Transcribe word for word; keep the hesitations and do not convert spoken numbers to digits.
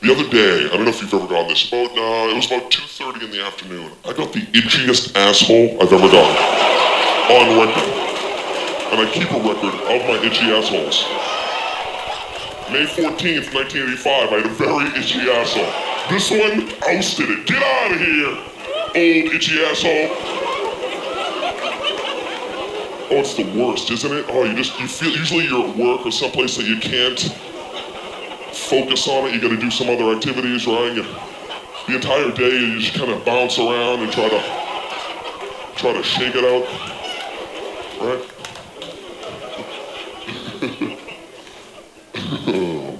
The other day, I don't know if you've ever gotten this, about, uh, it was about two thirty in the afternoon. I got the itchiest asshole I've ever gotten. On record. And I keep a record of my itchy assholes. May fourteenth, nineteen eighty-five, I had a very itchy asshole. This one ousted it. Get out of here, old itchy asshole. Oh, it's the worst, isn't it? Oh, you just, you feel, usually you're at work or someplace that you can't focus on it. You gotta do some other activities, right? You, the entire day you just kind of bounce around and try to, try to shake it out, right?